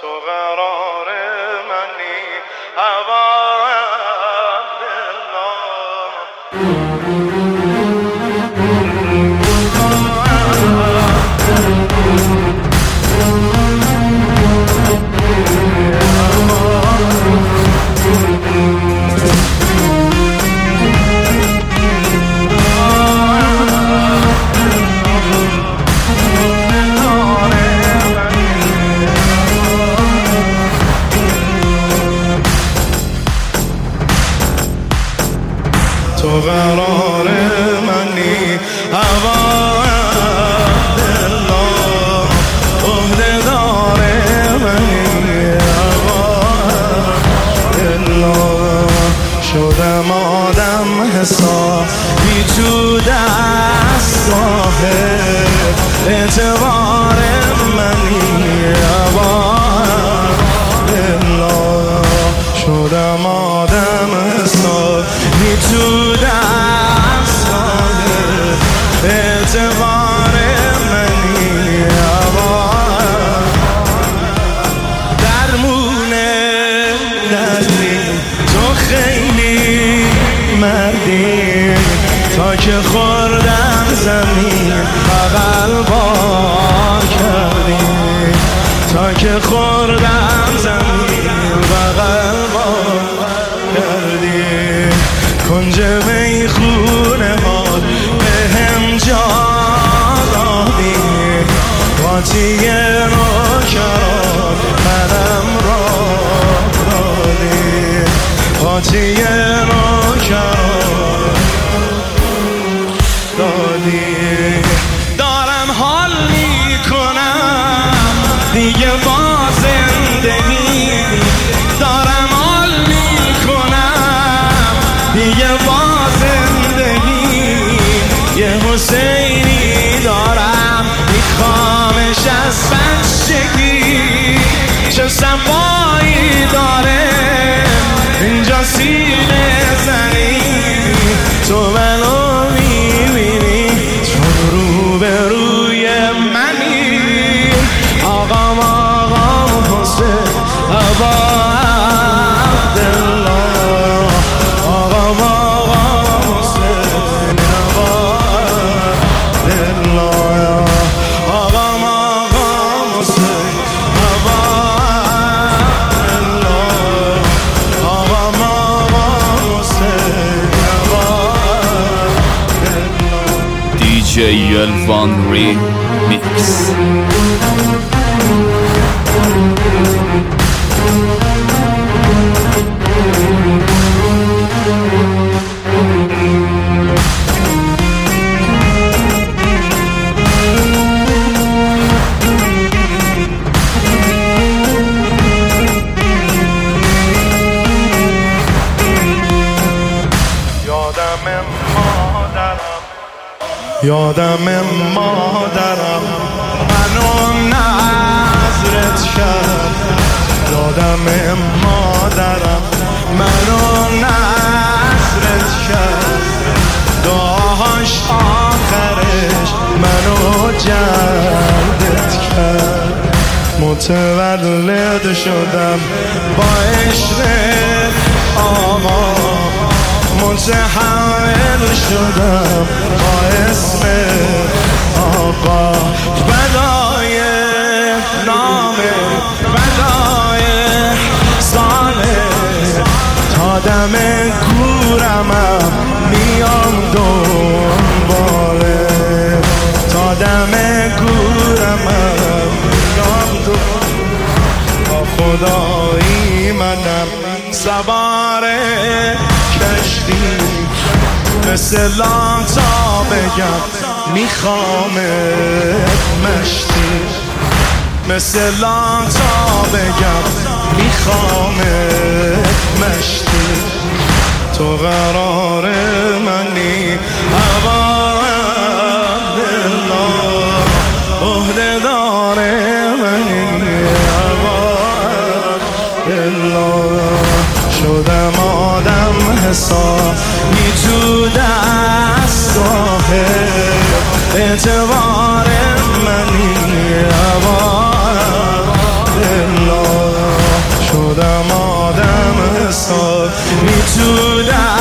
تو قرار منی هوا تو قرار منی هوا دلا عهده دار منی هوا دلا شدم آدم حسابی تو دستگاه اعتبار منی هوا دلا شدم آدم حسابی تو اعتبار منی هوا درمونه دردی تو خیلی مردی تا که خوردم زمین بغل با کردی تا که خوردم زمین بغل با کردی کنج میخونه ها بهم جا دادی قاطی نوکران منم را دادی قاطی نوکران دادی دارم حال میکنم دیگه با زندگی دارم حال میکنم دیگه با زندگی یه حسینی دارم میخوامش از بچگی چه صفایی داره اینجا سینه زنی تو منو میبینی چون رو به روی منی آقام حسین هوا DJ Yelvan Remix. یادم مادرم منو نظرت کرد یادم مادرم منو نظرت کرد دعاهاش آخرش منو جلبت کرد متولد شدم با عشق آقا متحول شدم با اسم آقا بدای نام بدای ساله تا دم گورمم میام دنباله تا دم گورمم میام دنباله با خدایی منم سوار کشتی مثل لاتا بگم میخوامت مشتی مثل لاتا بگم میخوامت مشتی تو قرار منی هوا دلا عهده دار منی هوا دلا شدم آدم حسابی تو دستگاه اعتبار منی هوا دلا شدم آدم حسابی تو